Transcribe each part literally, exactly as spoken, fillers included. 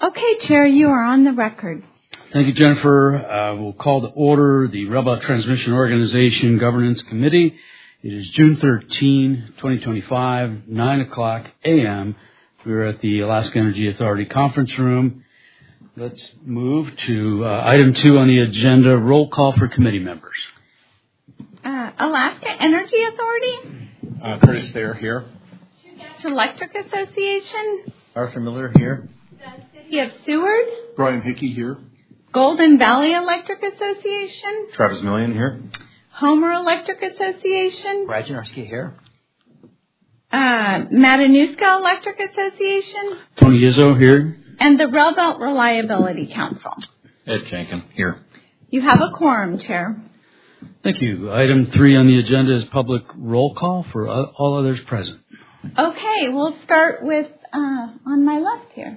Okay, Chair, you are on the record. Thank you, Jennifer. Uh, we'll call to order the Railroad Transmission Organization Governance Committee. It is June thirteenth, twenty twenty-five, nine o'clock a.m. We're at the Alaska Energy Authority Conference Room. Let's move to uh, item two on the agenda, roll call for committee members. Uh, Alaska Energy Authority? Uh, Curtis Thayer here. Electric Association? Arthur Miller here. The City of Seward? Brian Hickey here. Golden Valley Electric Association? Travis Millian here. Homer Electric Association? Brad Janarski here. Uh, Matanuska Electric Association? Tony Izzo here. And the Railbelt Reliability Council. Ed Jankin here. You have a quorum, Chair. Thank you. Item three on the agenda is public roll call for all others present. Okay, we'll start with uh, on my left here.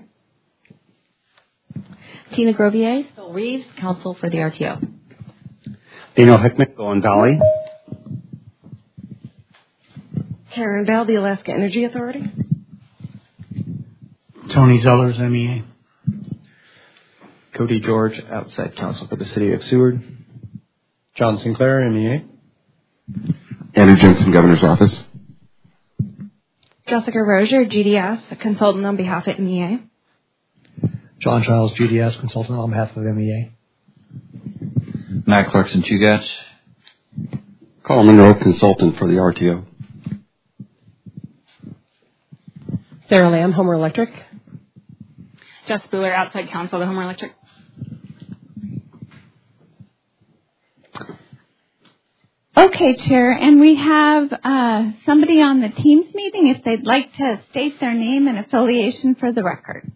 Tina Grovier, Phil Reeves, Counsel for the R T O. Daniel Heckman, Golden Valley. Karen Bell, the Alaska Energy Authority. Tony Zellers, M E A. Cody George, Outside Counsel for the City of Seward. John Sinclair, M E A. Andrew Jensen, Governor's Office. Jessica Rozier, G D S, a consultant on behalf of M E A. John Childs, G D S, consultant on behalf of M E A. Matt Clarkson, Chugach. Carl Monroe, consultant for the R T O. Sarah Lamb, Homer Electric. Jess Bueller, Outside Counsel, the Homer Electric. Okay, Chair, and we have uh, somebody on the Teams meeting if they'd like to state their name and affiliation for the record.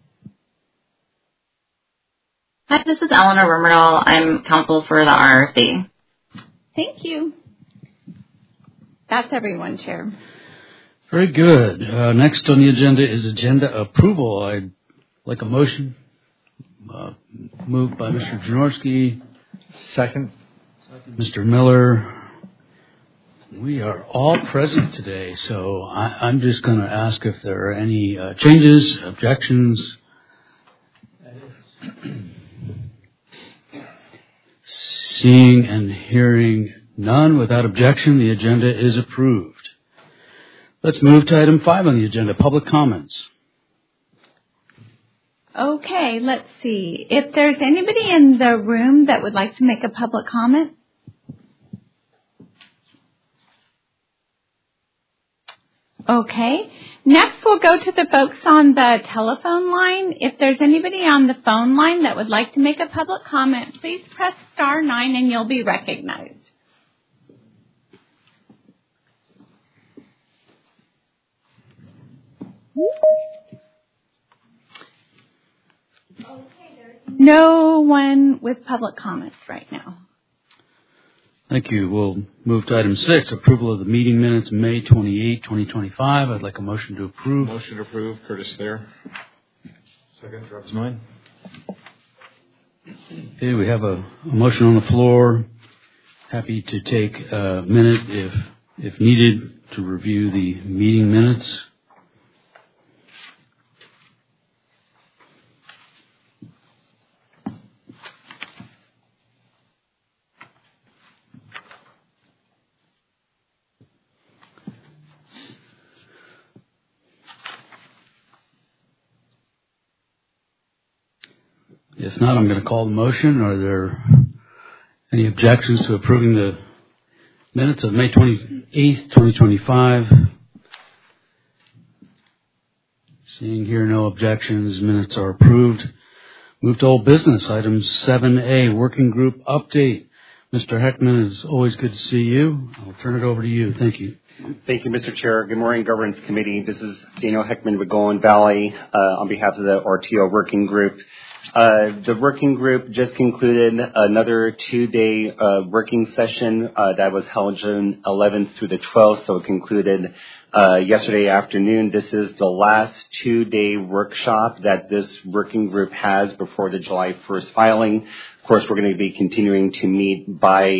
Hi, this is Eleanor Rimerdahl. I'm counsel for the R R C. Thank you. That's everyone, Chair. Very good. Uh, next on the agenda is agenda approval. I'd like a motion uh, moved by Mister Janorski. Second. Mister Miller. We are all present today, so I, I'm just going to ask if there are any uh, changes, objections. Seeing and hearing none, without objection, the agenda is approved. Let's move to item five on the agenda, public comments. Okay, let's see. If there's anybody in the room that would like to make a public comment. Okay. Next, we'll go to the folks on the telephone line. If there's anybody on the phone line that would like to make a public comment, please press star nine and you'll be recognized. Okay, there's no one with public comments right now. Thank you. We'll move to item six, approval of the meeting minutes, May twenty-eighth, twenty twenty-five. I'd like a motion to approve. Motion to approve, Curtis Thayer. Second, Travis Millian. Okay, we have a, a motion on the floor. Happy to take a minute if if needed to review the meeting minutes. If not, I'm going to call the motion. Are there any objections to approving the minutes of May twenty-eighth, twenty twenty-five? Seeing here no objections, minutes are approved. Move to old business, item seven A, working group update. Mister Heckman, it's always good to see you. I'll turn it over to you. Thank you. Thank you, Mister Chair. Good morning, Governance Committee. This is Daniel Heckman with Golden Valley uh, on behalf of the R T O working group. Uh, the working group just concluded another two-day uh, working session uh, that was held June eleventh through the twelfth, so it concluded uh, yesterday afternoon. This is the last two-day workshop that this working group has before the July first filing. Of course, we're going to be continuing to meet by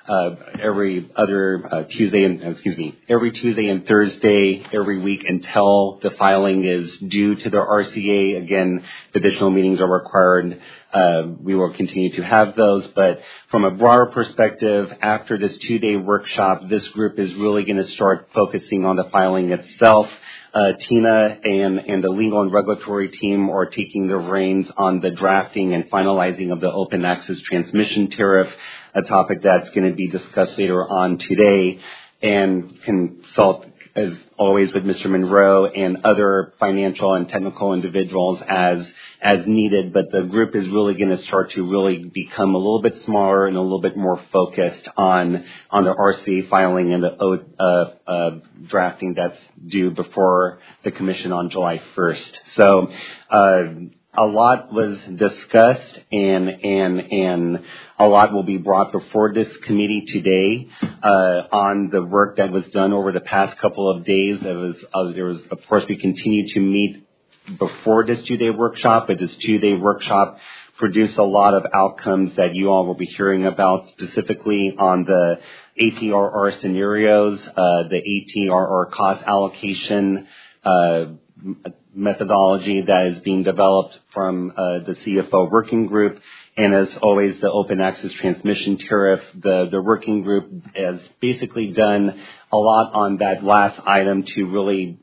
uh, every other uh, Tuesday and excuse me, every Tuesday and Thursday every week until the filing is due to the R C A. Again, the additional meetings are required. Uh, we will continue to have those, but from a broader perspective, after this two-day workshop, this group is really going to start focusing on the filing itself. Uh, Tina and, and the legal and regulatory team are taking the reins on the drafting and finalizing of the open access transmission tariff, a topic that's going to be discussed later on today, and consult, as always, with Mister Monroe and other financial and technical individuals as as needed. But the group is really going to start to really become a little bit smaller and a little bit more focused on on the R C A filing and the uh, uh, drafting that's due before the commission on July first. So uh, a lot was discussed, and and and a lot will be brought before this committee today uh, on the work that was done over the past couple of days. There was, uh, there was, of course, we continue to meet before this two-day workshop, but this two-day workshop produced a lot of outcomes that you all will be hearing about, specifically on the A T R R scenarios, uh, the A T R R cost allocation uh, methodology that is being developed from uh, the C F O working group. And as always, the open access transmission tariff, the, the working group has basically done a lot on that last item to really,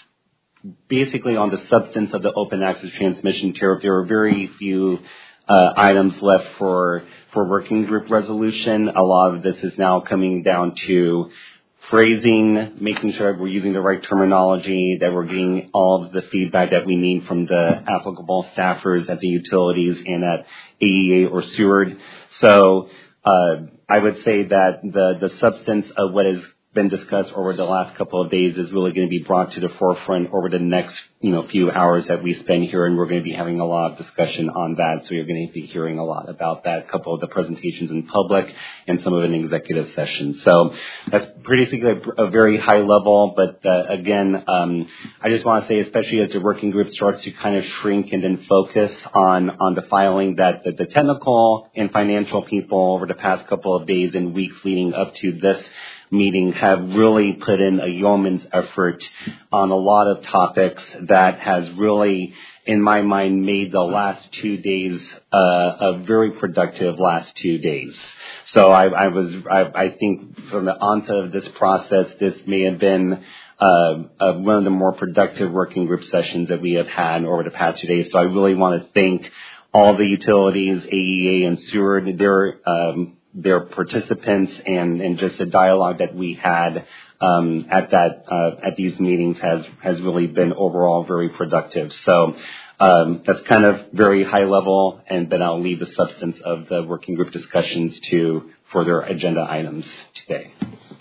basically on the substance of the open access transmission tariff. There are very few uh, items left for, for working group resolution. A lot of this is now coming down to phrasing, making sure we're using the right terminology, that we're getting all of the feedback that we need from the applicable staffers at the utilities and at A E A or Seward. So uh, I would say that the, the substance of what has been discussed over the last couple of days is really going to be brought to the forefront over the next, you know, few hours that we spend here, and we're going to be having a lot of discussion on that. So you're going to be hearing a lot about that, a couple of the presentations in public and some of it in executive sessions. So that's pretty a, a very high level, but uh, again, um, I just want to say, especially as the working group starts to kind of shrink and then focus on, on the filing, that the, the technical and financial people over the past couple of days and weeks leading up to this meeting have really put in a yeoman's effort on a lot of topics that has really, in my mind, made the last two days uh, a very productive last two days. So I, I was, I, I think from the onset of this process, this may have been uh, uh, one of the more productive working group sessions that we have had over the past two days. So I really want to thank all the utilities, A E A and Seward, their um, their participants, and, and just the dialogue that we had um, at that uh, at these meetings has has really been overall very productive. So um, that's kind of very high level, and then I'll leave the substance of the working group discussions to further agenda items today.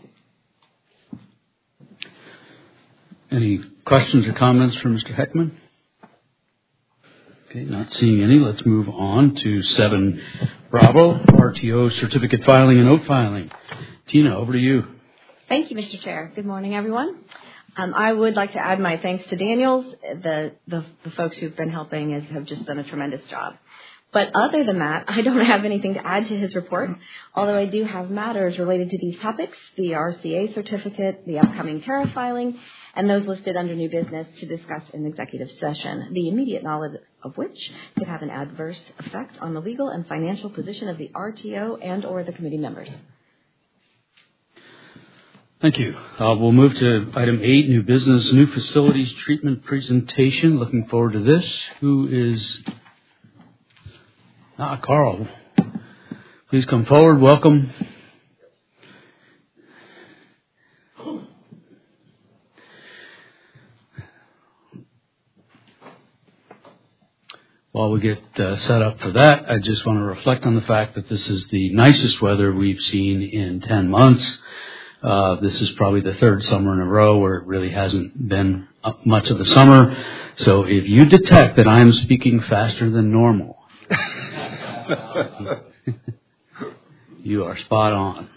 Any questions or comments from Mister Heckman? Okay, not seeing any. Let's move on to seven Bravo, R T O certificate filing and note filing. Tina, over to you. Thank you, Mister Chair. Good morning, everyone. Um, I would like to add my thanks to Daniels. The, the, the folks who've been helping is, have just done a tremendous job. But other than that, I don't have anything to add to his report, although I do have matters related to these topics, the R C A certificate, the upcoming tariff filing, and those listed under new business to discuss in executive session, the immediate knowledge of which could have an adverse effect on the legal and financial position of the R T O and or the committee members. Thank you. Uh, we'll move to item eight, new business, new facilities treatment presentation. Looking forward to this. Who is... Ah, Carl. Please come forward. Welcome. While we get uh, set up for that, I just want to reflect on the fact that this is the nicest weather we've seen in ten months. Uh, this is probably the third summer in a row where it really hasn't been up much of the summer. So if you detect that I am speaking faster than normal, you are spot on.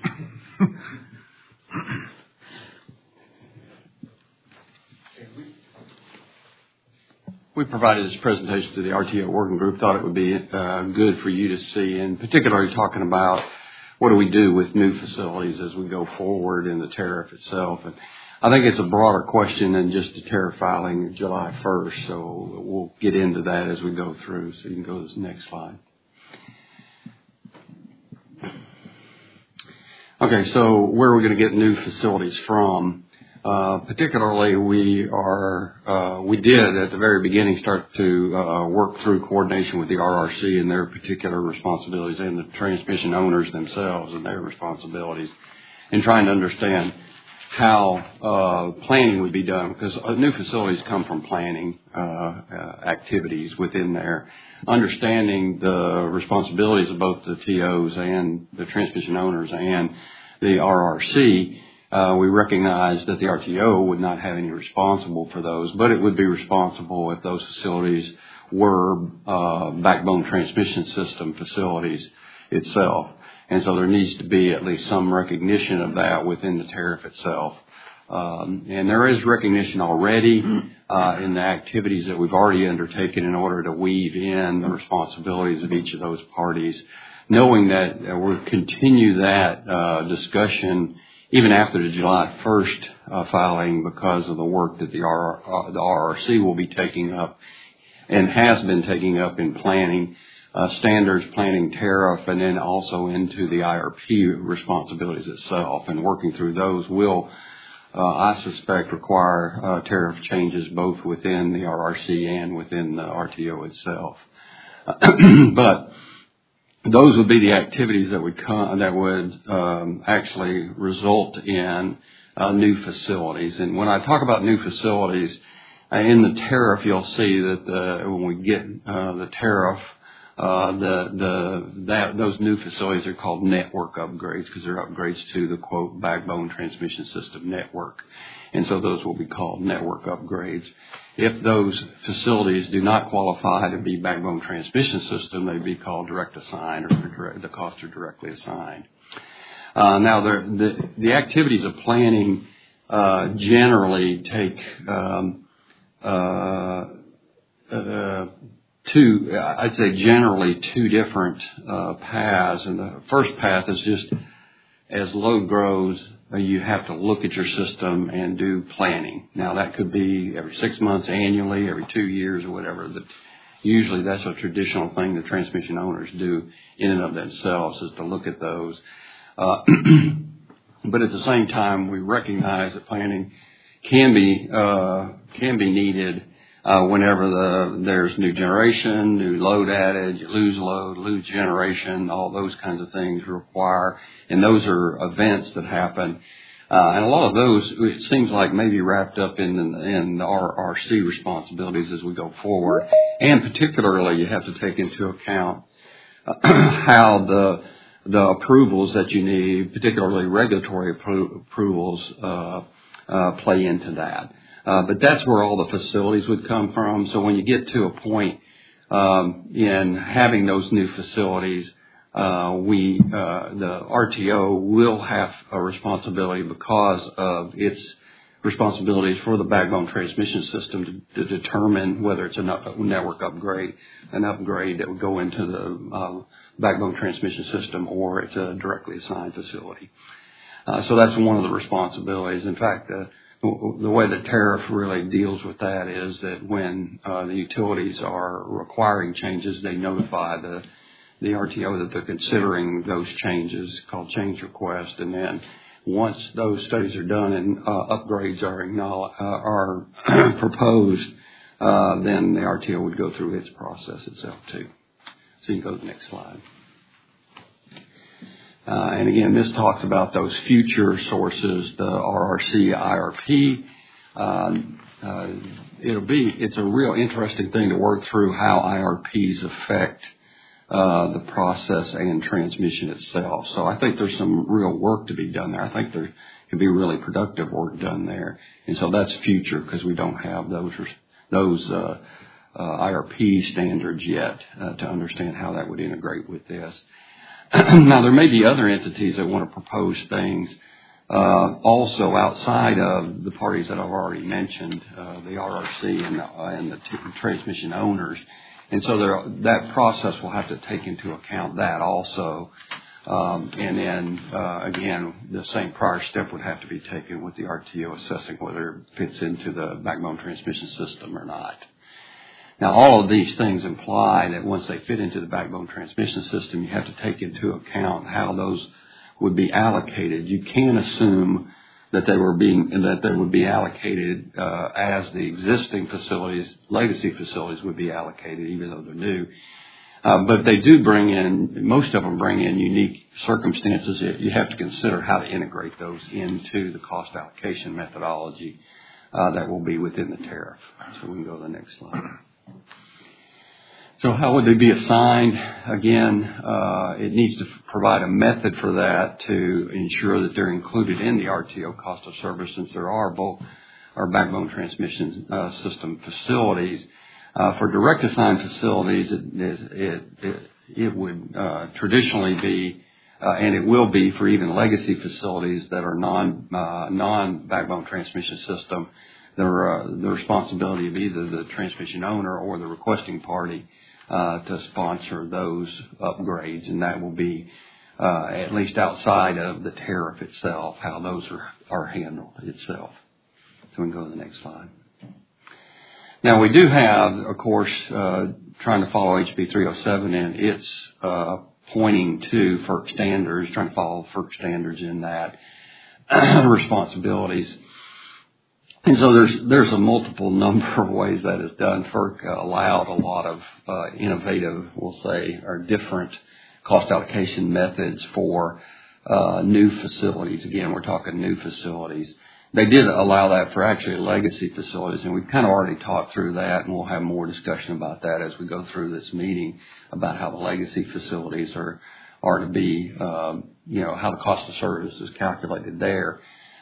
We provided this presentation to the R T O working group. Thought it would be uh, good for you to see, and particularly talking about what do we do with new facilities as we go forward in the tariff itself. And I think it's a broader question than just the tariff filing July first, so we'll get into that as we go through. So you can go to the next slide. Okay, so where are we going to get new facilities from? Uh, particularly, we are uh, we did at the very beginning start to uh, work through coordination with the R R C and their particular responsibilities, and the transmission owners themselves and their responsibilities, and trying to understand how uh, planning would be done, because uh, new facilities come from planning uh, uh, activities within there. Understanding the responsibilities of both the T Os and the transmission owners and the R R C, uh, we recognize that the R T O would not have any responsible for those, but it would be responsible if those facilities were uh, backbone transmission system facilities itself. And so there needs to be at least some recognition of that within the tariff itself. Um, and there is recognition already uh, in the activities that we've already undertaken in order to weave in the responsibilities of each of those parties, knowing that uh, we'll continue that uh, discussion even after the July first uh, filing, because of the work that the, R- uh, the R R C will be taking up and has been taking up in planning Uh, standards, planning tariff, and then also into the I R P responsibilities itself. And working through those will, uh, I suspect, require uh, tariff changes both within the R R C and within the R T O itself. But those would be the activities that would come, that would um, actually result in uh, new facilities. And when I talk about new facilities uh, in the tariff, you'll see that the, when we get uh, the tariff, Uh, the, the, that, those new facilities are called network upgrades, because they're upgrades to the, quote, backbone transmission system network. And so those will be called network upgrades. If those facilities do not qualify to be backbone transmission system, they'd be called direct assigned, or direct, the costs are directly assigned. Uh, now, the, the activities of planning uh, generally take um, uh, uh, two, I'd say generally two different uh, paths. And the first path is just as load grows, uh, you have to look at your system and do planning. Now, that could be every six months, annually, every two years, or whatever. But usually that's a traditional thing the transmission owners do in and of themselves, is to look at those. Uh, but at the same time, we recognize that planning can be uh, can be needed Uh, whenever the, there's new generation, new load added, you lose load, lose generation, all those kinds of things require, and those are events that happen. Uh, and a lot of those, it seems like, maybe wrapped up in, in the R R C responsibilities as we go forward. And particularly, you have to take into account how the the approvals that you need, particularly regulatory appro- approvals, uh, uh, play into that. Uh, but that's where all the facilities would come from. So when you get to a point um, in having those new facilities, uh, we uh, the R T O will have a responsibility, because of its responsibilities for the backbone transmission system, to, to determine whether it's a network upgrade, an upgrade that would go into the uh, backbone transmission system, or it's a directly assigned facility. Uh, so that's one of the responsibilities. In fact, uh, the way the tariff really deals with that is that when uh, the utilities are requiring changes, they notify the the R T O that they're considering those changes, called change request. And then once those studies are done and uh, upgrades are uh, are proposed, uh, then the R T O would go through its process itself too. So you can go to the next slide. Uh, and again, this talks about those future sources, the R R C, I R P. Um, uh, it'll be, it's a real interesting thing to work through how I R Ps affect uh, the process and transmission itself. So I think there's some real work to be done there. I think there could be really productive work done there. And so that's future, because we don't have those those uh, uh, I R P standards yet uh, to understand how that would integrate with this. Now, there may be other entities that want to propose things uh, also outside of the parties that I've already mentioned, uh, the R R C and the, uh, and the t- transmission owners. And so there, that process will have to take into account that also. Um, and then, uh, again, the same prior step would have to be taken with the R T O assessing whether it fits into the backbone transmission system or not. Now, all of these things imply that once they fit into the backbone transmission system, you have to take into account how those would be allocated. You can assume that they were being that they would be allocated uh, as the existing facilities, legacy facilities, would be allocated, even though they're new. Uh, but they do bring in, most of them bring in unique circumstances. You have to consider how to integrate those into the cost allocation methodology uh, that will be within the tariff. So we can go to the next slide. So how would they be assigned? Again, uh, it needs to provide a method for that to ensure that they're included in the R T O cost of service, since there are both our backbone transmission uh, system facilities. Uh, for direct assigned facilities, it, it, it, it would uh, traditionally be, uh, and it will be for even legacy facilities that are non, uh, non-backbone transmission system, they're, uh, the responsibility of either the transmission owner or the requesting party uh, to sponsor those upgrades, and that will be uh, at least outside of the tariff itself, how those are, are handled itself. So we can go to the next slide. Now, we do have, of course, uh, trying to follow H B three oh seven and its uh, pointing to FERC standards, trying to follow FERC standards in that responsibilities. And so there's there's a multiple number of ways that is done. FERC allowed a lot of uh, innovative, we'll say, or different cost allocation methods for uh, new facilities. Again, we're talking new facilities. They did allow that for actually legacy facilities, and we've kind of already talked through that, and we'll have more discussion about that as we go through this meeting about how the legacy facilities are are to be, um, you know, how the cost of service is calculated there.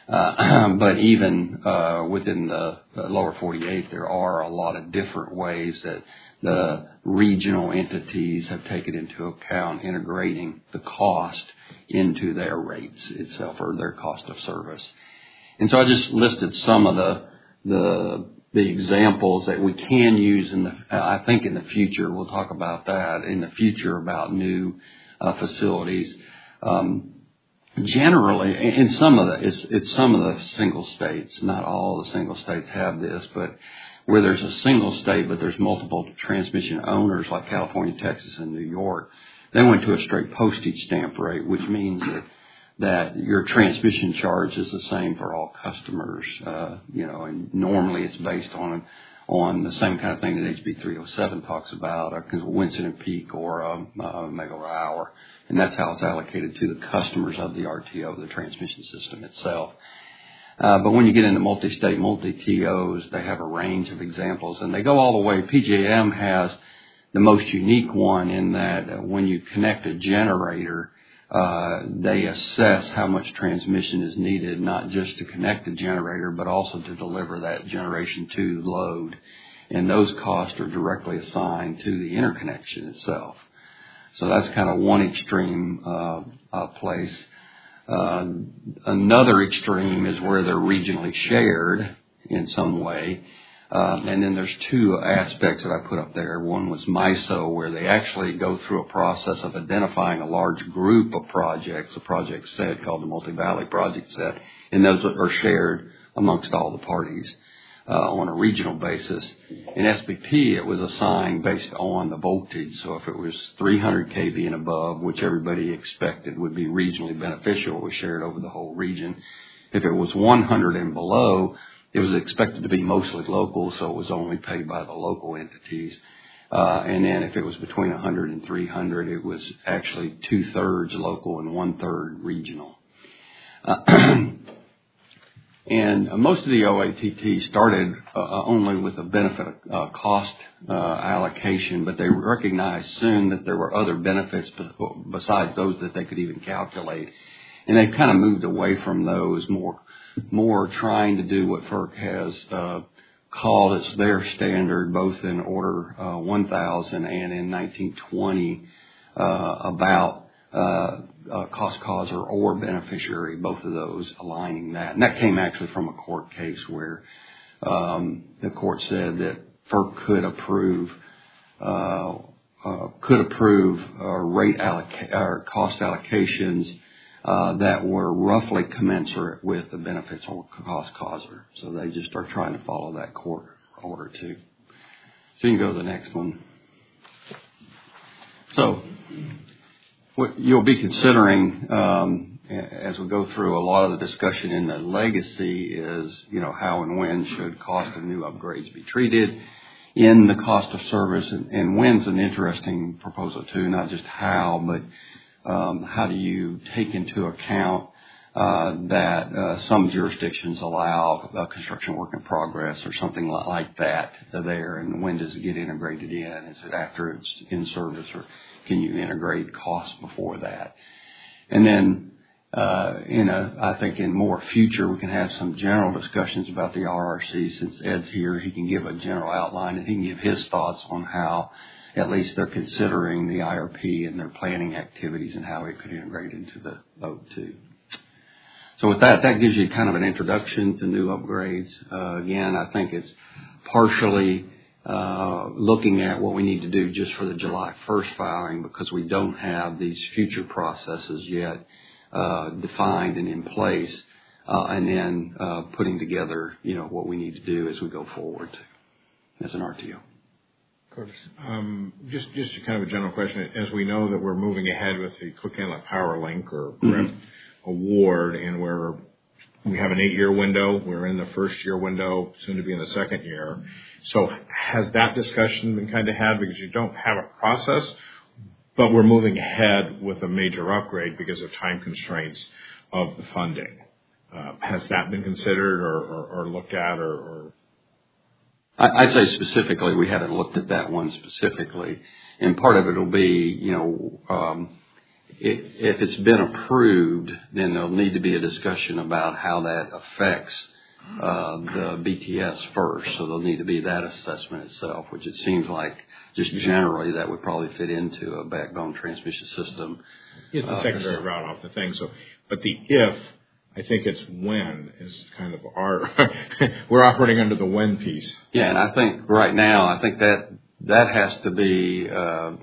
Uh, but even uh, within the, the lower forty-eight, there are a lot of different ways that the regional entities have taken into account integrating the cost into their rates itself or their cost of service. And so I just listed some of the the the examples that we can use in the. I think in the future we'll talk about that in the future about new uh, facilities. Um, generally, in some of the it's it's some of the single states. Not all the single states have this, but where there's a single state but there's multiple transmission owners like California, Texas, and New York, they went to a straight postage stamp rate, which means that. that your transmission charge is the same for all customers, uh, you know, and normally it's based on on the same kind of thing that H B three oh seven talks about, a coincident peak or a, a megawatt hour, and that's how it's allocated to the customers of the R T O, the transmission system itself. Uh, but when you get into multi-state, multi-T Os, they have a range of examples, and they go all the way. P J M has the most unique one in that uh, when you connect a generator, Uh, they assess how much transmission is needed, not just to connect the generator, but also to deliver that generation to the load. And those costs are directly assigned to the interconnection itself. So that's kind of one extreme uh, uh, place. Uh, another extreme is where they're regionally shared in some way. Um, and then there's two aspects that I put up there. One was MISO, where they actually go through a process of identifying a large group of projects, a project set called the Multi-Valley Project Set, and those are shared amongst all the parties uh, on a regional basis. In S B P, it was assigned based on the voltage. So if it was three hundred k V and above, which everybody expected would be regionally beneficial, it was shared over the whole region. If it was one hundred and below, it was expected to be mostly local, so it was only paid by the local entities. Uh, and then if it was between one hundred and three hundred, it was actually two-thirds local and one-third regional. Uh, and most of the O A T T started uh, only with a benefit uh, cost uh, allocation, but they recognized soon that there were other benefits besides those that they could even calculate. And they've kind of moved away from those, more more trying to do what FERC has uh, called as their standard, both in Order uh, one thousand and in nineteen twenty, uh, about uh, uh, cost causer or beneficiary, both of those aligning that. And that came actually from a court case where um, the court said that FERC could approve uh, uh, could approve uh, rate alloca- or cost allocations uh, that were roughly commensurate with the benefits or cost causer. So they just are trying to follow that court order too. So you can go to the next one. So what you'll be considering um, as we go through a lot of the discussion in the legacy is, you know, how and when should cost of new upgrades be treated in the cost of service, and, and when's an interesting proposal too, not just how, but um, how do you take into account uh, that uh, some jurisdictions allow uh, construction work in progress or something like that there, and when does it get integrated in? Is it after it's in service, or can you integrate costs before that? And then uh, in a, I think in more future, we can have some general discussions about the R R C. Since Ed's here, he can give a general outline, and he can give his thoughts on how at least they're considering the I R P and their planning activities and how it could integrate into the vote too. So with that, that gives you kind of an introduction to new upgrades. Uh, again, I think it's partially uh, looking at what we need to do just for the July first filing, because we don't have these future processes yet uh, defined and in place, uh, and then uh, putting together, you know, what we need to do as we go forward as an R T O. Curtis. Um, just, just kind of a general question. As we know that we're moving ahead with the Cook Inlet Power Link or mm-hmm. award, and we're we have an eight-year window. We're in the first year window, soon to be in the second year. So has that discussion been kind of had, because you don't have a process, but we're moving ahead with a major upgrade because of time constraints of the funding? Uh, has that been considered or, or, or looked at, or, or? I'd say specifically we haven't looked at that one specifically, and part of it will be, you know, um, if it's been approved, then there'll need to be a discussion about how that affects uh, the B T S first. So there'll need to be that assessment itself, which it seems like just generally that would probably fit into a backbone transmission system. It's the uh, secondary uh, route off the thing. So, but the if, I think it's when is kind of our we're operating under the when piece. Yeah, and I think right now I think that that has to be. Uh,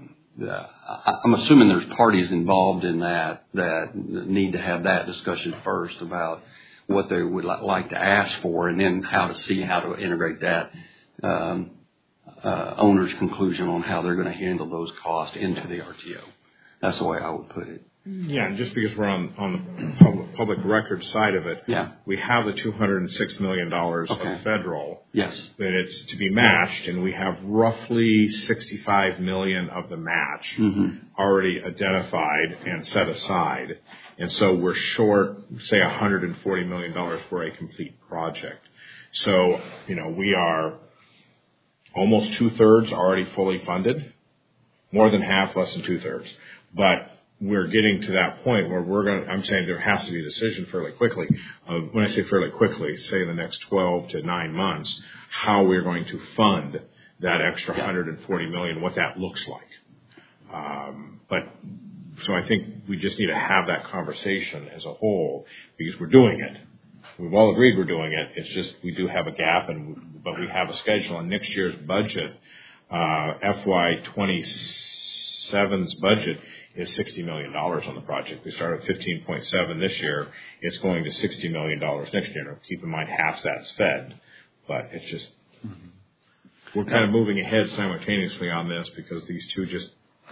I'm assuming there's parties involved in that that need to have that discussion first about what they would like to ask for, and then how to see how to integrate that um, uh, owner's conclusion on how they're going to handle those costs into the R T O. That's the way I would put it. Yeah, and just because we're on, on the public, public record side of it, yeah. we have the two hundred six million dollars okay. of federal. Yes. That it's to be matched, and we have roughly sixty-five million dollars of the match mm-hmm. already identified and set aside. And so we're short, say, one hundred forty million dollars for a complete project. So, you know, we are almost two-thirds already fully funded, more than half, less than two-thirds. But we're getting to that point where we're going to, I'm saying there has to be a decision fairly quickly. Uh, when I say fairly quickly, say in the next twelve to nine months, how we're going to fund that extra yeah. one hundred forty million dollars, what that looks like. Um, but so I think we just need to have that conversation as a whole, because we're doing it. We've all agreed we're doing it. It's just we do have a gap, and but we have a schedule. And next year's budget, uh, F Y twenty-seven's budget, is sixty million dollars on the project. We started at fifteen point seven this year. It's going to sixty million dollars next year. Now, keep in mind, half that's fed. But it's just, mm-hmm. we're kind of moving ahead simultaneously on this because these two just,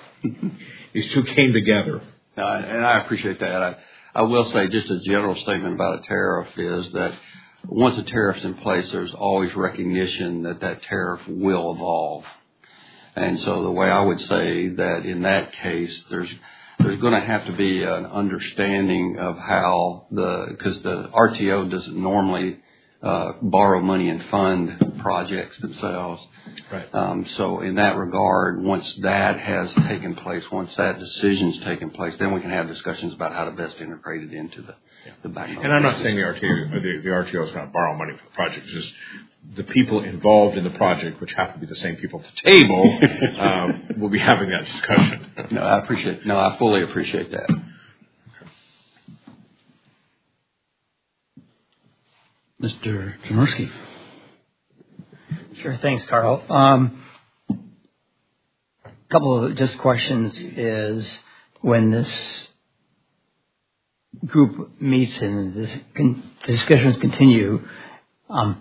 these two came together. No, and I appreciate that. I, I will say just a general statement about a tariff is that once a tariff's in place, there's always recognition that that tariff will evolve. And so the way I would say that in that case, there's there's going to have to be an understanding of how the, because the R T O doesn't normally uh, borrow money and fund projects themselves. Right. Um, so in that regard, once that has taken place, once that decision's taken place, then we can have discussions about how to best integrate it into the, yeah. the backbone. And I'm not saying the R T O, the, the R T O is going to borrow money for the project. It's just the people involved in the project, which have to be the same people at the table, um, will be having that discussion. No, I appreciate. No, I fully appreciate that. Mister Chemerinsky. Sure. Thanks, Carl. Um, couple of just questions is when this group meets and this con- discussions continue, um,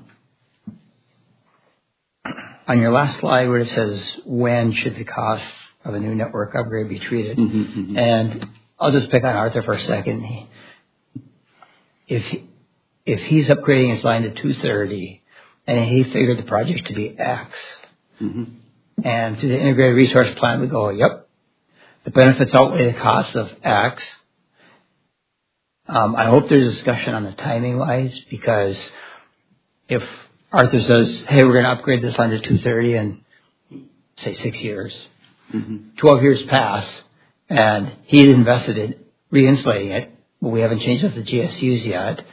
on your last slide where it says when should the cost of a new network upgrade be treated, mm-hmm, mm-hmm. and I'll just pick on Arthur for a second. If he, if he's upgrading his line to two thirty and he figured the project to be X, mm-hmm. and to the integrated resource plan we go, yep, the benefits outweigh the cost of X. Um, I hope there's a discussion on the timing wise, because if Arthur says, hey, we're going to upgrade this line to two thirty in, say, six years, mm-hmm. twelve years pass, and he invested in reinsulating it, but we haven't changed up the G S Us yet,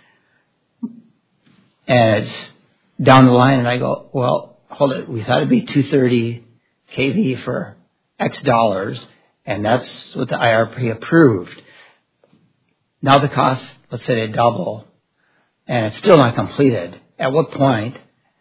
and it's down the line, and I go, well, hold it, we thought it'd be two thirty K V for X dollars, and that's what the I R P approved. Now the costs, let's say they double, and it's still not completed. At what point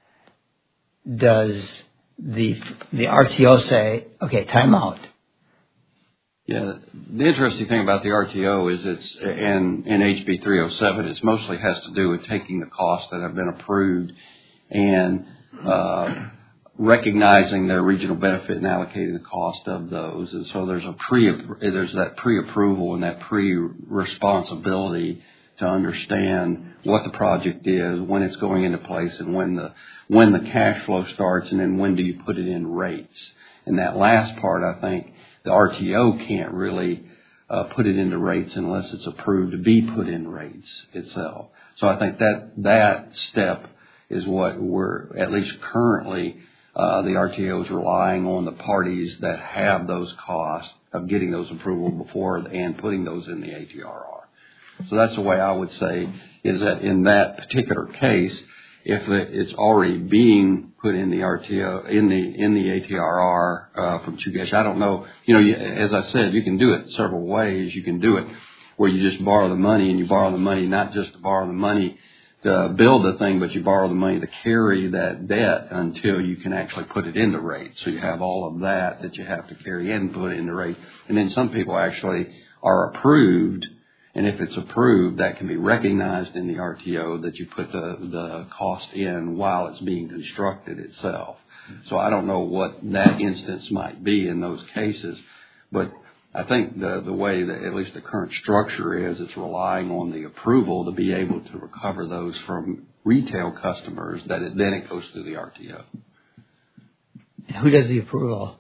does the the R T O say, okay, time out? Yeah, the interesting thing about the R T O is it's, and in H B three oh seven, it mostly has to do with taking the costs that have been approved and uh, recognizing their regional benefit and allocating the cost of those. And so there's a pre, there's that pre-approval and that pre-responsibility to understand what the project is, when it's going into place, and when the when the cash flow starts, and then when do you put it in rates. And that last part, I think, the R T O can't really uh, put it into rates unless it's approved to be put in rates itself. So I think that that step is what we're, at least currently, uh, the R T O is relying on the parties that have those costs of getting those approval before and putting those in the A T R R. So that's the way I would say, is that in that particular case, if it's already being put in the R T O, in the in the A T R R uh, from Chugach, I don't know. You know, you, as I said, you can do it several ways. You can do it where you just borrow the money, and you borrow the money not just to borrow the money to build the thing, but you borrow the money to carry that debt until you can actually put it into rates. So you have all of that that you have to carry in and put into rates. And then some people actually are approved. And if it's approved, that can be recognized in the R T O that you put the, the cost in while it's being constructed itself. So I don't know what that instance might be in those cases, but I think the, the way that at least the current structure is, it's relying on the approval to be able to recover those from retail customers, that it, then it goes through the R T O. Who does the approval?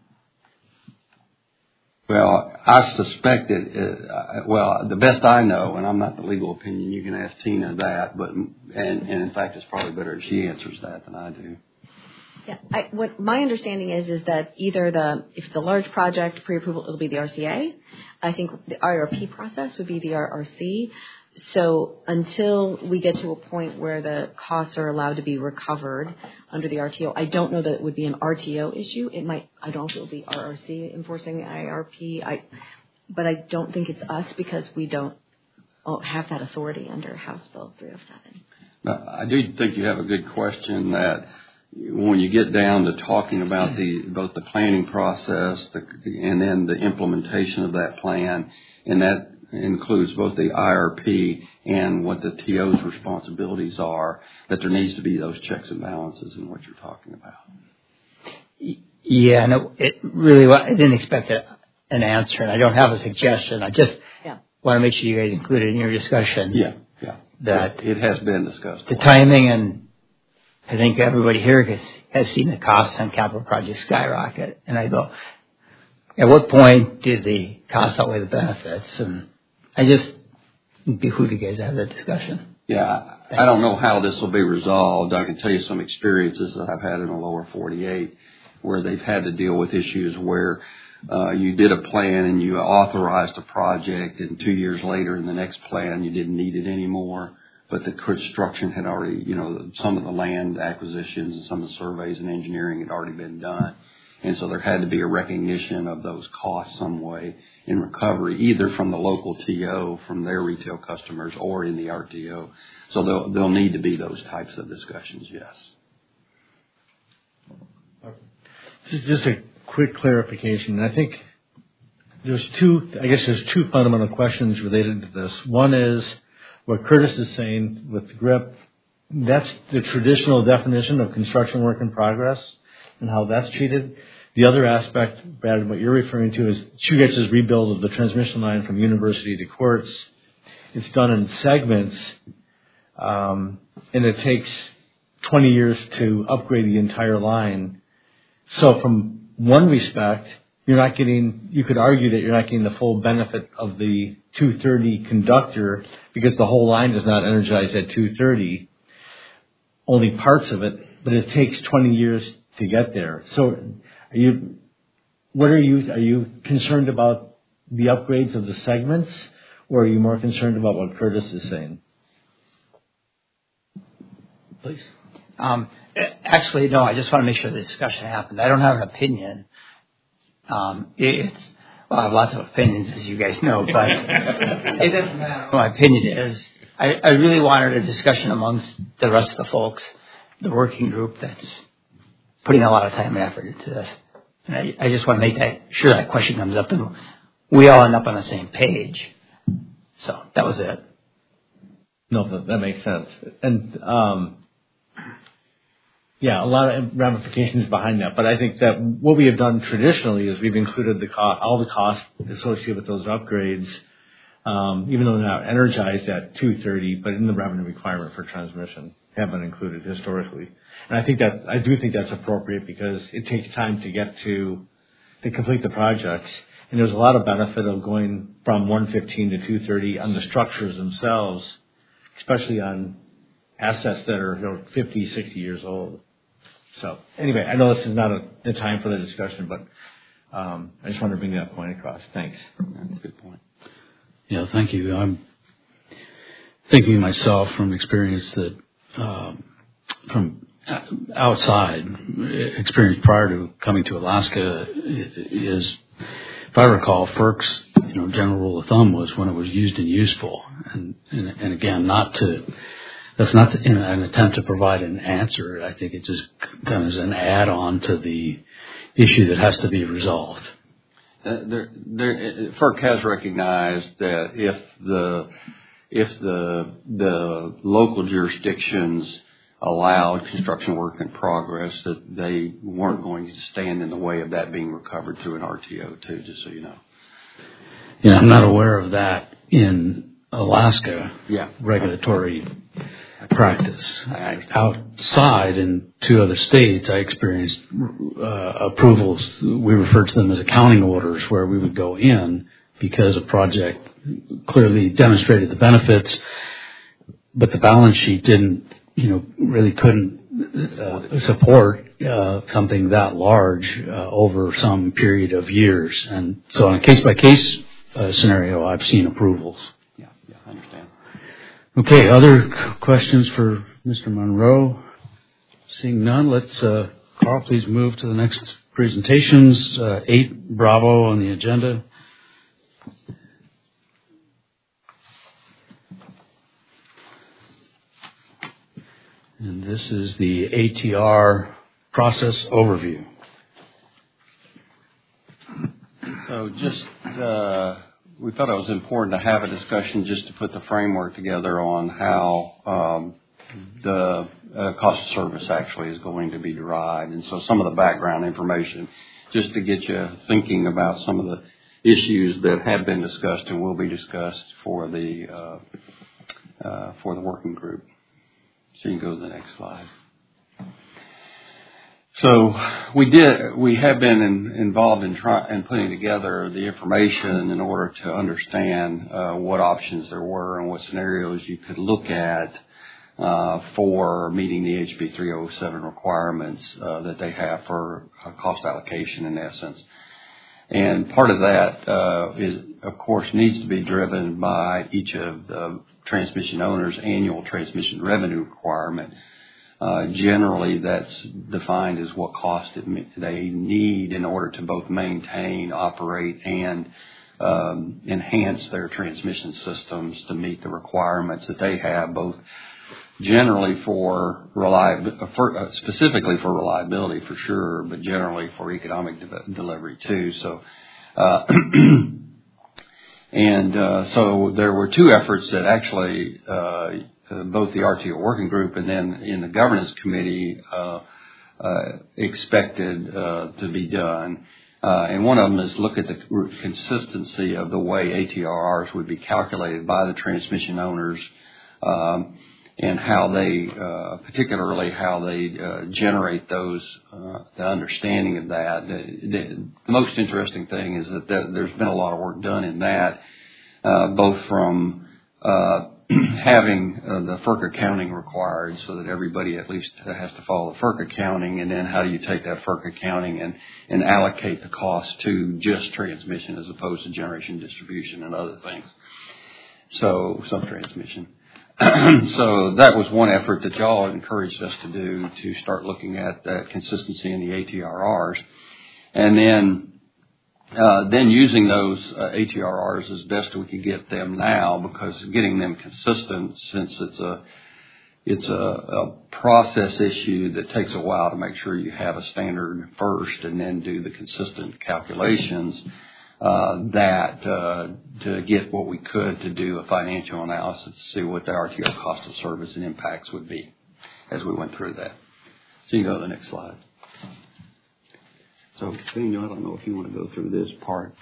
Well, I suspect it, uh, well, the best I know, and I'm not the legal opinion, you can ask Tina that, but, and, and in fact, it's probably better if she answers that than I do. Yeah, I, what my understanding is, is that either the, if it's a large project, pre-approval, it'll be the R C A. I think the I R P process would be the R R C. So until we get to a point where the costs are allowed to be recovered under the R T O, I don't know that it would be an R T O issue. It might, I don't know if it will be R R C enforcing the I R P. I, but I don't think it's us because we don't have that authority under House Bill three oh seven. Now, I do think you have a good question that when you get down to talking about the both the planning process the, and then the implementation of that plan, and that includes both the I R P and what the T O's responsibilities are, that there needs to be those checks and balances in what you're talking about. Yeah, no, it really, I didn't expect a, an answer, and I don't have a suggestion. I just yeah. want to make sure you guys include it in your discussion. Yeah, yeah. That it, it has been discussed. The timing, and I think everybody here has, has seen the costs on capital projects skyrocket. And I go, at what point did the costs outweigh the benefits? And I just behoove you guys to have that discussion. Yeah, Thanks. I don't know how this will be resolved. I can tell you some experiences that I've had in the lower forty-eight where they've had to deal with issues where uh, you did a plan and you authorized a project, and two years later in the next plan you didn't need it anymore, but the construction had already, you know, some of the land acquisitions and some of the surveys and engineering had already been done. And so there had to be a recognition of those costs some way in recovery, either from the local T O, from their retail customers, or in the R T O. So there'll, there'll need to be those types of discussions, yes. Just a quick quick clarification. I think there's two, I guess there's two fundamental questions related to this. One is what Curtis is saying with the GRIP. That's the traditional definition of construction work in progress and how that's treated. The other aspect, Brad, what you're referring to is Chuget's rebuild of the transmission line from University to Quartz. It's done in segments, um, and it takes twenty years to upgrade the entire line. So from one respect, you're not getting, you could argue that you're not getting the full benefit of the two thirty conductor because the whole line is not energized at two thirty, only parts of it, but it takes twenty years to get there. So are you, what are you, are you concerned about the upgrades of the segments, or are you more concerned about what Curtis is saying? Please. Um, actually, no, I just want to make sure the discussion happened. I don't have an opinion. Um, it's, well, I have lots of opinions, as you guys know, but it doesn't matter what my opinion is. I, I really wanted a discussion amongst the rest of the folks, the working group that's putting a lot of time and effort into this. And I, I just want to make that sure that question comes up and we all end up on the same page. So that was it. No, that, that makes sense. And, um, yeah, a lot of ramifications behind that. But I think that what we have done traditionally is we've included the cost, all the costs associated with those upgrades, um, even though they're not energized at two thirty, but in the revenue requirement for transmission have been included historically. And I think that, I do think that's appropriate because it takes time to get to, to complete the projects. And there's a lot of benefit of going from one fifteen to two thirty on the structures themselves, especially on assets that are, you know, fifty, sixty years old. So anyway, I know this is not a, the time for the discussion, but um, I just wanted to bring that point across. Thanks. That's a good point. Yeah, thank you. I'm thinking myself from experience that um, from outside experience prior to coming to Alaska is, if I recall, FERC's you know general rule of thumb was when it was used and useful, and and, and again, not to. That's not in an attempt to provide an answer. I think it just kind of is an add-on to the issue that has to be resolved. Uh, there, there, FERC has recognized that if the if the the local jurisdictions allowed construction work in progress, that they weren't going to stand in the way of that being recovered through an R T O too. Just so you know. Yeah, I'm not aware of that in Alaska. Yeah. Regulatory practice. Outside in two other states, I experienced uh, approvals. We refer to them as accounting orders, where we would go in because a project clearly demonstrated the benefits, but the balance sheet didn't, you know, really couldn't uh, support uh, something that large uh, over some period of years. And so on a case-by-case uh, scenario, I've seen approvals. Yeah, yeah, I understand. Okay, other questions for Mister Monroe? Seeing none, let's, uh, Carl, please move to the next presentations. Uh, eight, Bravo on the agenda. And this is the A T R process overview. So just, uh, we thought it was important to have a discussion just to put the framework together on how um, the uh, cost of service actually is going to be derived. And so some of the background information, just to get you thinking about some of the issues that have been discussed and will be discussed for the uh, uh, for the working group. So you can go to the next slide. So we did. We have been in, involved in, try, in putting together the information in order to understand uh, what options there were and what scenarios you could look at uh, for meeting the H B three oh seven requirements uh, that they have for uh, cost allocation, in essence. And part of that uh, is, of course, needs to be driven by each of the transmission owners' annual transmission revenue requirement. Uh, generally, that's defined as what cost it, they need in order to both maintain, operate, and um, enhance their transmission systems to meet the requirements that they have, both generally for reliability, for, uh, specifically for reliability for sure, but generally for economic de- delivery too. So, uh, and uh, so there were two efforts that actually uh, uh, both the R T O working group and then in the governance committee uh, uh, expected uh, to be done. Uh, and one of them is look at the consistency of the way A T R Rs would be calculated by the transmission owners, um, and how they, uh, particularly how they uh, generate those, uh, the understanding of that. The, the, the most interesting thing is that th- there's been a lot of work done in that, uh, both from uh, having uh, the FERC accounting required so that everybody at least has to follow the FERC accounting, and then how do you take that FERC accounting and, and allocate the cost to just transmission as opposed to generation, distribution, and other things. So, some transmission. So that was one effort that y'all encouraged us to do, to start looking at that consistency in the A T R Rs. And then Uh, then using those uh, A T R Rs as best we can get them now, because getting them consistent, since it's a it's a, a process issue that takes a while to make sure you have a standard first and then do the consistent calculations, uh, that uh, to get what we could to do a financial analysis to see what the R T O cost of service and impacts would be as we went through that. So you can go to the next slide. So, Daniel, I don't know if you want to go through this part.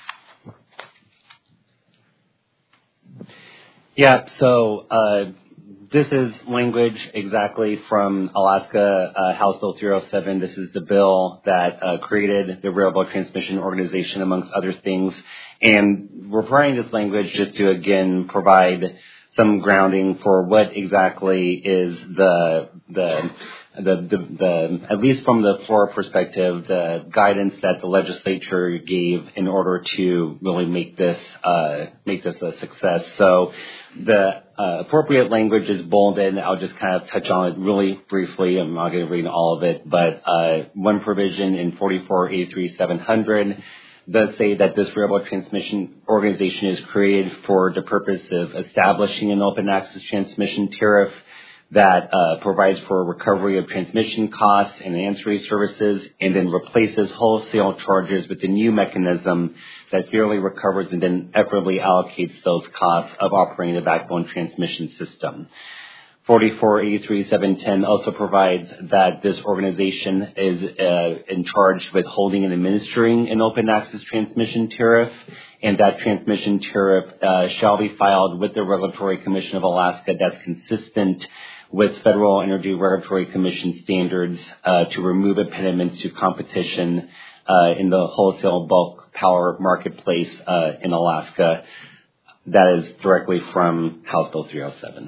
Yeah, so uh, this is language exactly from Alaska uh, House Bill three oh seven. This is the bill that uh, created the Railroad Transmission Organization, amongst other things. And we're providing this language just to, again, provide some grounding for what exactly is the the The, the, the, at least from the floor perspective, the guidance that the legislature gave in order to really make this, uh, make this a success. So the uh, appropriate language is bolded. I'll just kind of touch on it really briefly. I'm not going to read all of it, but, uh, one provision in forty-four eighty-three seven hundred does say that this railroad transmission organization is created for the purpose of establishing an open access transmission tariff that uh, provides for recovery of transmission costs and ancillary services, and then replaces wholesale charges with a new mechanism that fairly recovers and then equitably allocates those costs of operating the backbone transmission system. forty-four eighty-three seven ten also provides that this organization is uh, in charge with holding and administering an open access transmission tariff, and that transmission tariff uh, shall be filed with the Regulatory Commission of Alaska that's consistent with Federal Energy Regulatory Commission standards uh, to remove impediments to competition uh, in the wholesale bulk power marketplace uh, in Alaska. That is directly from House Bill three oh seven.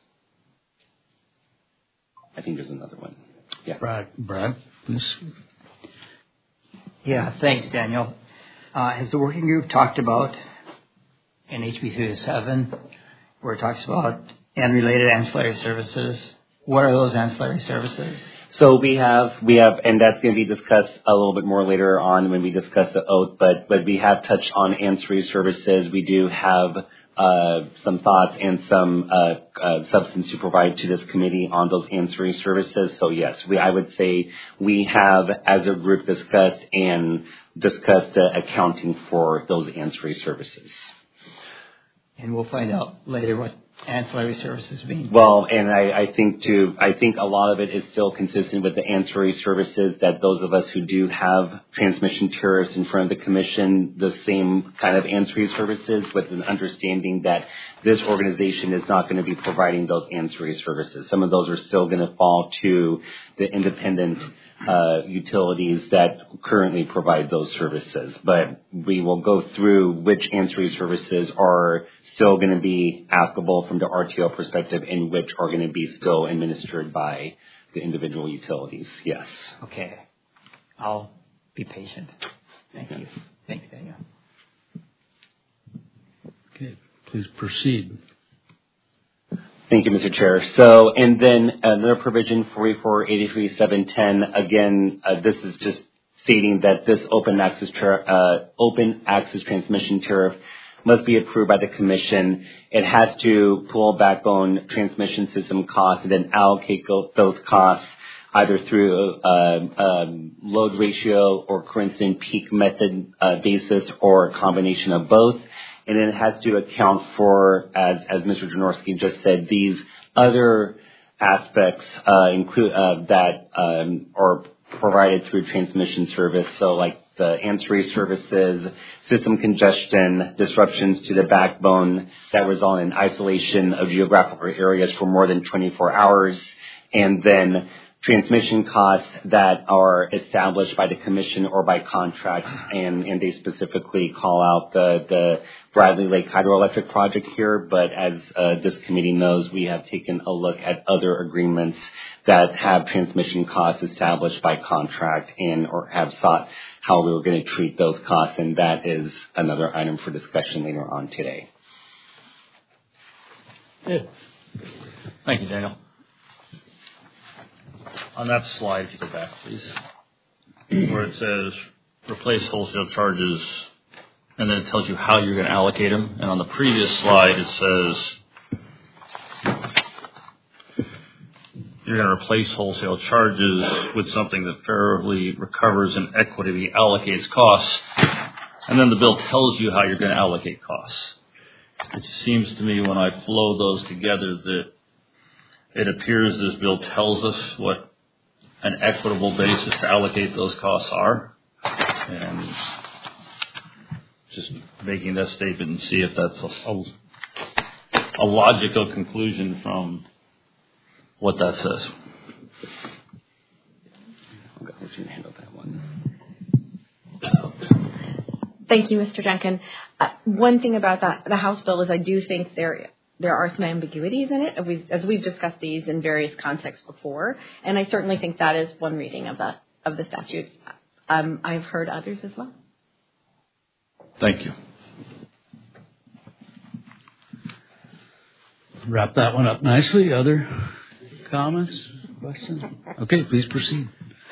I think there's another one. Yeah. Brad, Brad, please. Yeah, thanks, Daniel. Uh, has the working group talked about in H B three oh seven, where it talks about and related ancillary services? What are those ancillary services? So we have, we have, and that's going to be discussed a little bit more later on when we discuss the oath, but, but we have touched on ancillary services. We do have, uh, some thoughts and some, uh, uh, substance to provide to this committee on those ancillary services. So yes, we, I would say we have, as a group, discussed and discussed the accounting for those ancillary services. And we'll find out later what ancillary services mean. Well, and I, I think too, I think a lot of it is still consistent with the ancillary services that those of us who do have transmission tariffs in front of the commission, the same kind of ancillary services, with an understanding that this organization is not going to be providing those ancillary services. Some of those are still going to fall to the independent uh, utilities that currently provide those services. But we will go through which ancillary services are still going to be applicable from the R T O perspective and which are going to be still administered by the individual utilities. Yes. Okay. I'll be patient. Thank you. Thanks, Daniel. Okay, please proceed. Thank you, Mister Chair. So, and then another provision, forty-four eighty-three seven ten, again, uh, this is just stating that this open access, uh, open access transmission tariff must be approved by the commission. It has to pull backbone transmission system costs and then allocate go- those costs either through uh, um, load ratio or current and peak method uh, basis or a combination of both. And then it has to account for, as, as Mister Janorski just said, these other aspects uh, include uh, that um, are provided through transmission service. So like the ancillary services, system congestion, disruptions to the backbone that result in isolation of geographical areas for more than twenty-four hours, and then transmission costs that are established by the commission or by contract, and, and they specifically call out the, the Bradley Lake Hydroelectric project here. But as uh, this committee knows, we have taken a look at other agreements that have transmission costs established by contract and or have sought how we were going to treat those costs, and that is another item for discussion later on today. Good. Thank you, Daniel. On that slide, if you go back, please, where it says replace wholesale charges, and then it tells you how you're going to allocate them. And on the previous slide, it says you're going to replace wholesale charges with something that fairly recovers and equitably allocates costs. And then the bill tells you how you're going to allocate costs. It seems to me when I flow those together that it appears this bill tells us what an equitable basis to allocate those costs are, and just making that statement and see if that's a, a, a logical conclusion from what that says. Okay, we can handle that one. Thank you, Mister Jenkins. Uh, one thing about that, the House bill is I do think there there are some ambiguities in it, as we've, as we've discussed these in various contexts before, and I certainly think that is one reading of the of the statute. Um, I've heard others as well. Thank you. Wrap that one up nicely. Other comments, questions? Okay, please proceed.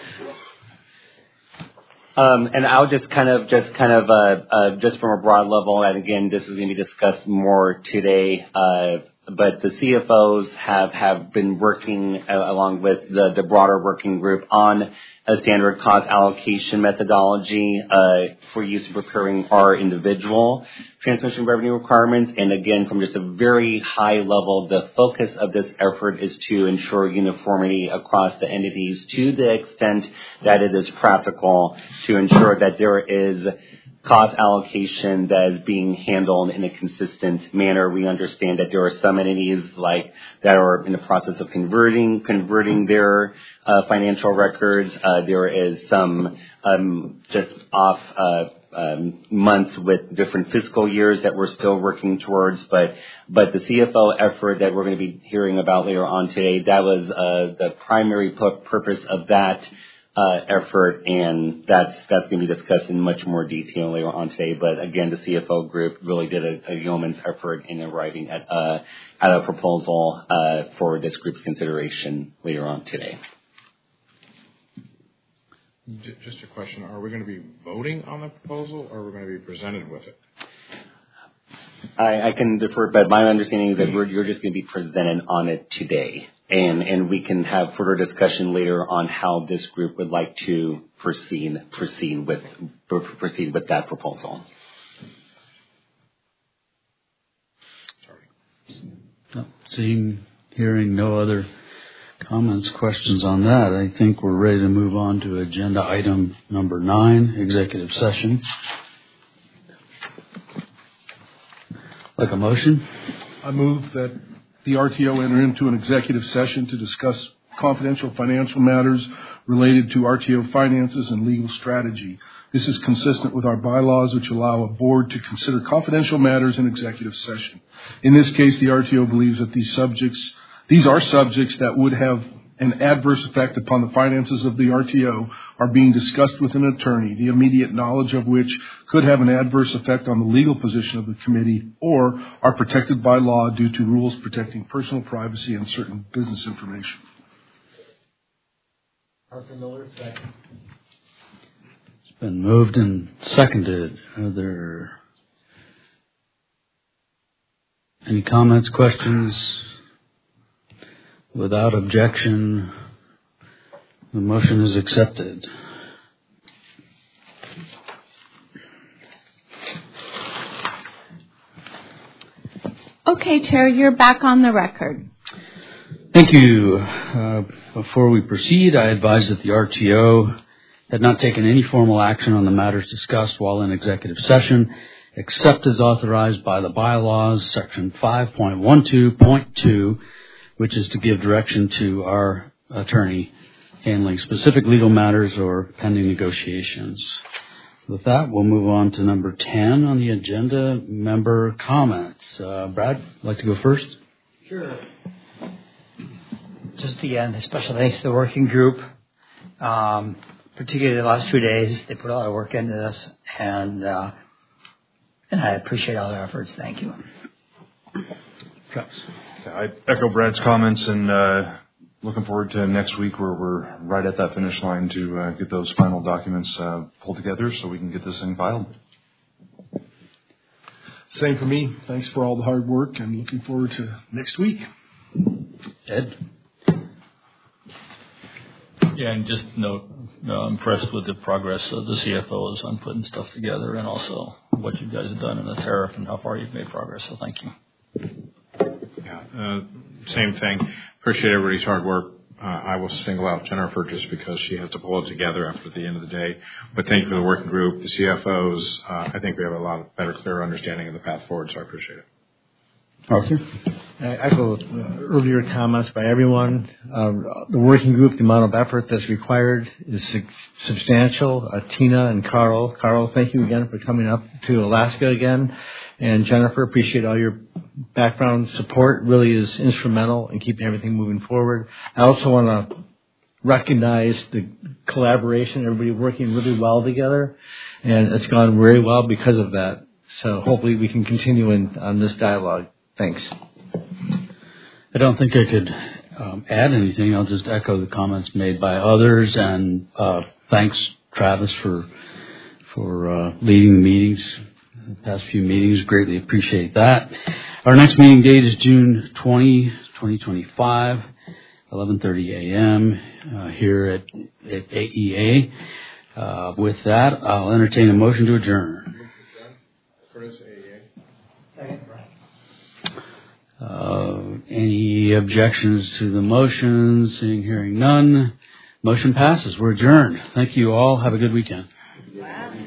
Um, and I'll just kind of, just kind of, uh, uh, just from a broad level, and again, this is going to be discussed more today, uh, but the C F Os have, have been working uh, along with the, the broader working group on a standard cost allocation methodology uh, for use in preparing our individual transmission revenue requirements. And again, from just a very high level, the focus of this effort is to ensure uniformity across the entities to the extent that it is practical, to ensure that there is cost allocation that is being handled in a consistent manner. We understand that there are some entities like that are in the process of converting converting their uh, financial records. Uh, there is some um, just off uh, um, months with different fiscal years that we're still working towards. But but the C F O effort that we're going to be hearing about later on today, that was uh, the primary pu- purpose of that Uh, effort, and that's that's going to be discussed in much more detail later on today. But again, the C F O group really did a, a yeoman's effort in arriving at uh, at a proposal uh, for this group's consideration later on today. Just a question: are we going to be voting on the proposal, or are we going to be presented with it? I, I can defer, but my understanding is that we're, you're just going to be presented on it today. And and we can have further discussion later on how this group would like to proceed proceed with proceed with that proposal. Sorry. No, seeing, hearing no other comments, questions on that, I think we're ready to move on to agenda item number nine, executive session. Like a motion? I move that the R T O enter into an executive session to discuss confidential financial matters related to R T O finances and legal strategy. This is consistent with our bylaws, which allow a board to consider confidential matters in executive session. In this case, the R T O believes that these subjects, these are subjects that would have an adverse effect upon the finances of the R T O are being discussed with an attorney, the immediate knowledge of which could have an adverse effect on the legal position of the committee, or are protected by law due to rules protecting personal privacy and certain business information. Arthur Miller, second. It's been moved and seconded. Are there Any comments, questions? Without objection, the motion is accepted. Okay, Chair, you're back on the record. Thank you. Uh, before we proceed, I advise that the R T O had not taken any formal action on the matters discussed while in executive session, except as authorized by the bylaws, section five point twelve point two, which is to give direction to our attorney handling specific legal matters or pending negotiations. With that, we'll move on to number ten on the agenda, member comments. Uh, Brad, like to go first? Sure. Just again, a special thanks to the working group. Um, particularly the last two days, they put a lot of work into this, and uh, and I appreciate all their efforts. Thank you. Travis. I echo Brad's comments, and uh, looking forward to next week where we're right at that finish line to uh, get those final documents uh, pulled together so we can get this thing filed. Same for me. Thanks for all the hard work and looking forward to next week. Ed? Yeah, and just note, uh, I'm impressed with the progress of the C F Os on putting stuff together and also what you guys have done in the tariff and how far you've made progress, so thank you. Yeah, uh, same thing. Appreciate everybody's hard work. Uh, I will single out Jennifer just because she has to pull it together after the end of the day. But thank you for the working group, the C F Os. Uh, I think we have a lot of better, clearer understanding of the path forward, so I appreciate it. Arthur? I echo uh, earlier comments by everyone. Uh, the working group, the amount of effort that's required is su- substantial. Uh, Tina and Carl. Carl, thank you again for coming up to Alaska again. And Jennifer, appreciate all your background support. Really is instrumental in keeping everything moving forward. I also want to recognize the collaboration, everybody working really well together. And it's gone very well because of that. So hopefully we can continue in, on this dialogue. Thanks. I don't think I could um, add anything. I'll just echo the comments made by others, and uh, thanks, Travis, for for uh, leading the meetings, the past few meetings. Greatly appreciate that. Our next meeting date is June twentieth, twenty twenty-five, eleven thirty a.m. Uh, here at, at A E A. Uh, with that, I'll entertain a motion to adjourn. Uh, any objections to the motion? Seeing, hearing none. Motion passes. We're adjourned. Thank you all. Have a good weekend. Wow.